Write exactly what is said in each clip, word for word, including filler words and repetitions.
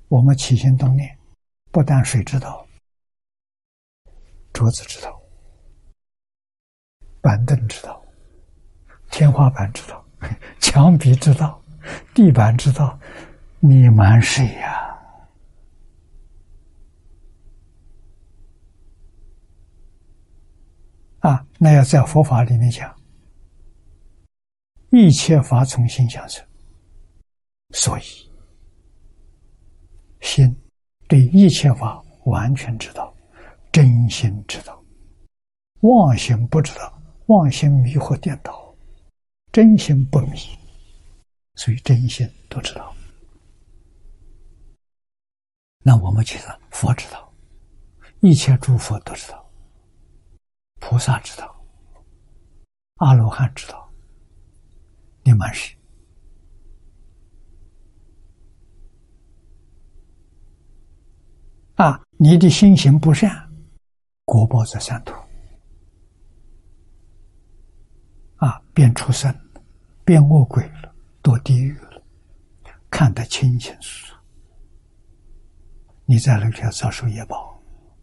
我们起心动念，不但水知道，桌子知道，板凳知道，天花板知道，墙壁知道，地板知道，你瞒谁呀？啊，那要在佛法里面讲，一切法从心想生，所以心对一切法完全知道，真心知道，妄心不知道，妄心迷惑颠倒，真心不迷，所以真心都知道。那我们觉得佛知道，一切诸佛都知道，菩萨知道，阿罗汉知道，你瞒谁？啊，你的心行不善，果报在三途，啊，变畜生，变恶鬼了，堕地狱了，看得清清楚楚。你在那条遭受业报，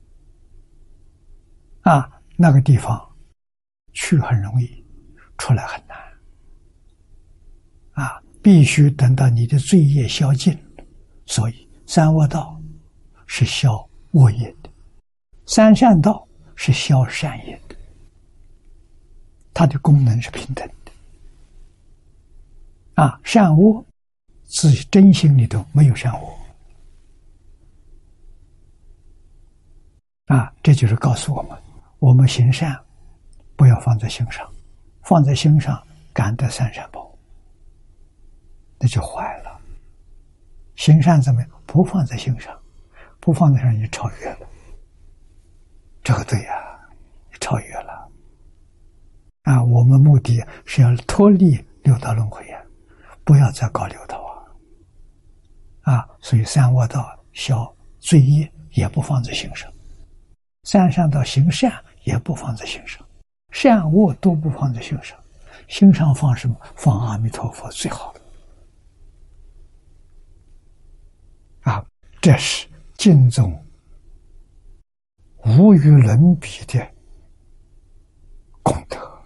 啊，那个地方去很容易，出来很难，啊，必须等到你的罪业消尽。所以三恶道是消恶业的，三善道是消善业的，它的功能是平等的。啊，善恶自己真心里头没有善恶。啊，这就是告诉我们，我们行善不要放在心上，放在心上感得三善报，那就坏了。行善怎么样？不放在心上，不放在上你超越了，这个对呀、啊，你超越了。啊，我们目的是要脱离六道轮回啊，不要再搞六道啊。啊，所以三恶道消罪业也不放在心上。三善道行善也不放在心上，善恶都不放在心上，心上放什么？放阿弥陀佛最好的。啊，这是经中无与伦比的功德。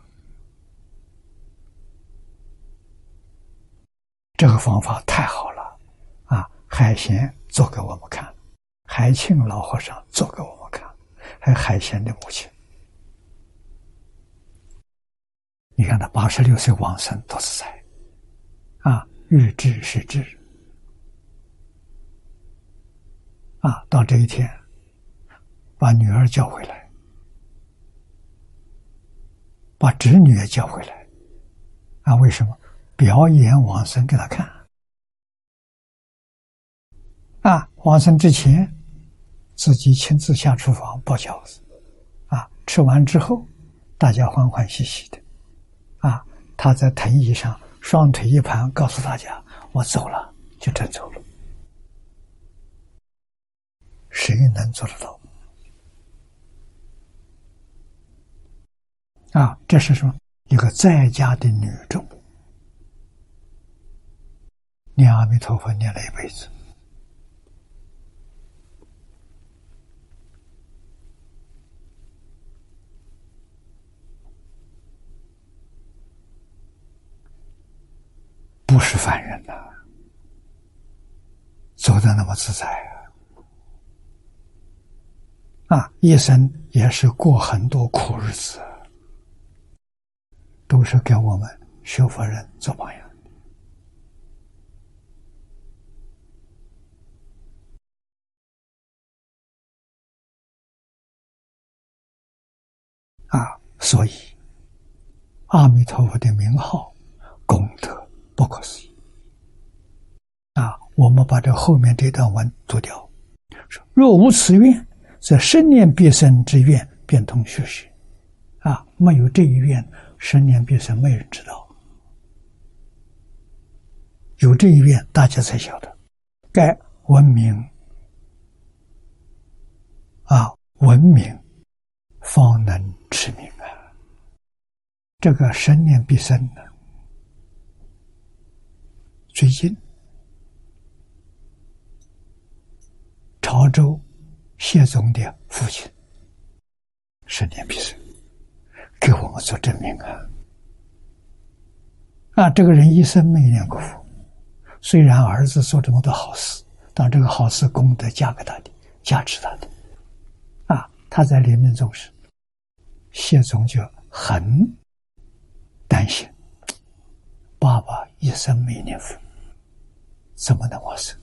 这个方法太好了啊！海贤做给我们看，海庆老和尚做给我们看。还有海贤的母亲，你看他八十六岁往生都是在啊，欲知是知啊，到这一天把女儿叫回来，把侄女也叫回来啊，为什么？表演往生给他看啊，往生之前自己亲自下厨房包饺子，啊，吃完之后，大家欢欢喜喜的，啊，他在藤椅上双腿一盘，告诉大家：“我走了，就真走了。”谁能做得到？啊，这是什么？一个在家的女众，念阿弥陀佛念了一辈子。不是凡人呐、啊，走得那么自在啊！啊，一生也是过很多苦日子，都是给我们学佛人做榜样啊！所以，阿弥陀佛的名号功德不可思议啊！我们把这后面这段文读掉，说若无此愿，则生念必生之愿变通虚实啊！没有这一愿，生念必生，没人知道。有这一愿，大家才晓得，该文明啊，文明方能持名啊！这个生念必生呢，最近州谢宗的父亲是莲必生，给我们做证明啊！啊，这个人一生没念过佛，虽然儿子做这么多好事，但这个好事功德加给他的，加持他的。啊，他在临命终时，谢宗就很担心，爸爸一生没念佛，怎么能往生？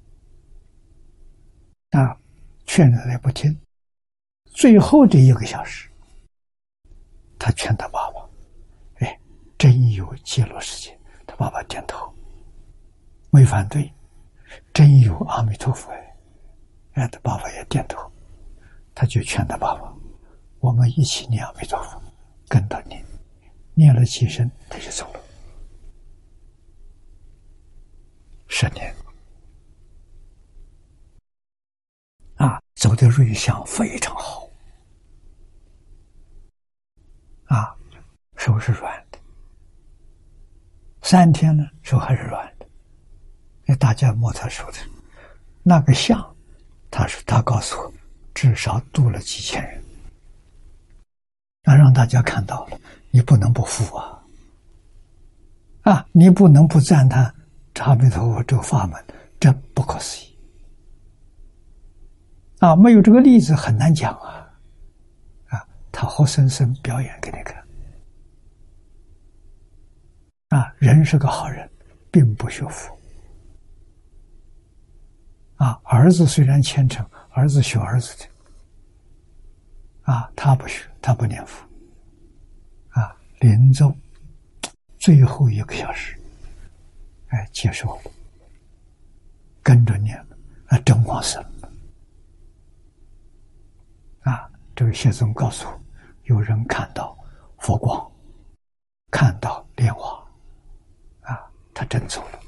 啊，劝他也不听。最后这一个小时，他劝他爸爸：“哎，真有极乐世界。”他爸爸点头，没反对。真有阿弥陀佛哎，哎，他爸爸也点头。他就劝他爸爸：“我们一起念阿弥陀佛，跟他念，念了几声，他就走了。十年。啊，走的瑞相非常好，啊，手是软的，三天呢，手还是软的。那大家摸他手的那个相，他说他告诉我，至少度了几千人，那让大家看到了，你不能不服啊！啊，你不能不赞叹阿弥陀佛这个法门，真不可思议。啊，没有这个例子很难讲啊！啊，他活生生表演给你看。啊，人是个好人，并不学佛。啊，儿子虽然虔诚，儿子学儿子的。啊，他不学，他不念佛。啊，临终最后一个小时，哎，接受了，跟着念了，啊，真往生了。啊，这个谢宗告诉我，有人看到佛光，看到莲花，啊，他真走了。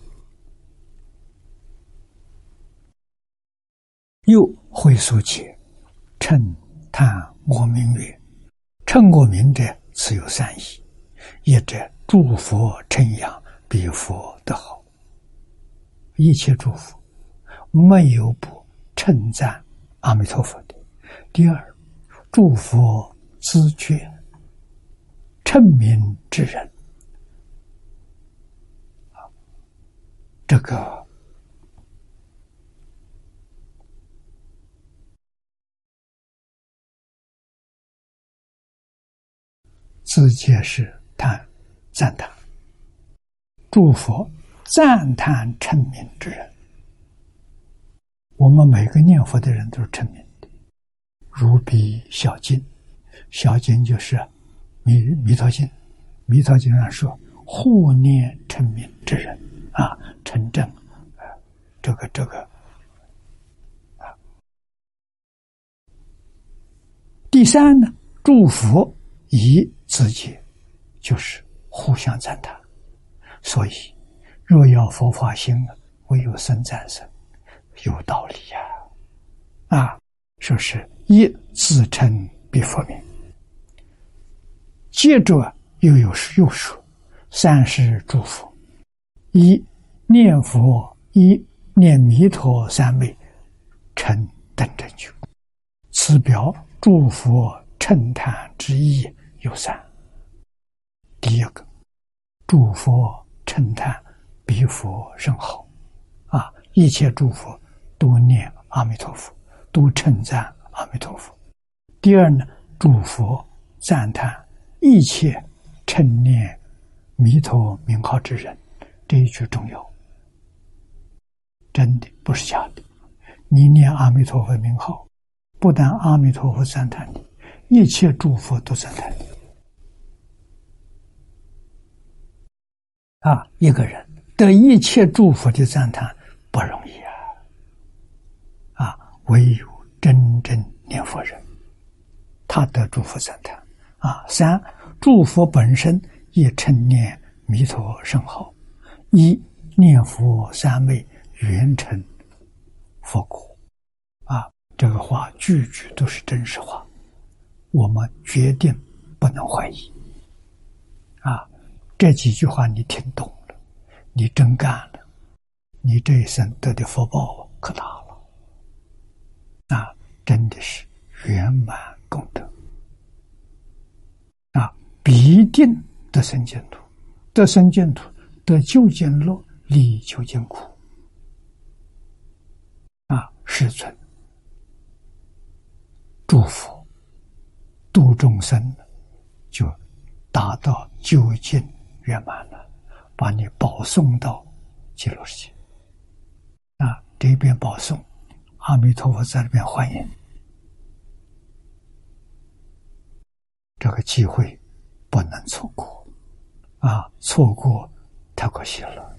又会所解，称叹我名曰：称我名者，此有三义。一者诸佛称扬，彼佛得好。一切诸佛没有不称赞阿弥陀佛的。第二，诸佛知觉称名之人，这个自界是叹赞叹，诸佛赞叹称名之人。我们每个念佛的人都是称名的，如彼小经，小经就是弥弥陀经，弥陀经上说护念称名之人啊，称正啊，这个这个啊。第三呢，诸佛以自己就是互相赞叹，所以若要佛法兴，唯有僧赞僧，有道理呀！啊，说是一自称彼佛名，接着又有又说三世诸佛，一念佛，一念弥陀三昧，成等正觉。此表诸佛称叹之意有三。第一个，诸佛称叹彼佛甚好，啊，一切诸佛都念阿弥陀佛，都称赞阿弥陀佛。第二呢，诸佛赞叹一切称念弥陀名号之人，这一句重要，真的不是假的。你念阿弥陀佛名号，不但阿弥陀佛赞叹你，一切诸佛都赞叹你。啊，一个人得一切诸佛的赞叹不容易啊！啊，唯有真正念佛人，他得诸佛赞叹。啊，三，诸佛本身也称念弥陀圣号，一念佛三昧圆成佛果。啊，这个话句句都是真实话，我们决定不能怀疑。啊，这几句话你听懂了，你真干了，你这一生得的福报可大了。 真的是圆满功德啊！必定得生净土，得生净土，得究竟乐，离究竟苦啊！世尊祝福度众生，就达到究竟圆满了，把你保送到极乐世界啊！这边保送，阿弥陀佛在那边欢迎，这个机会不能错过啊！错过太可惜了。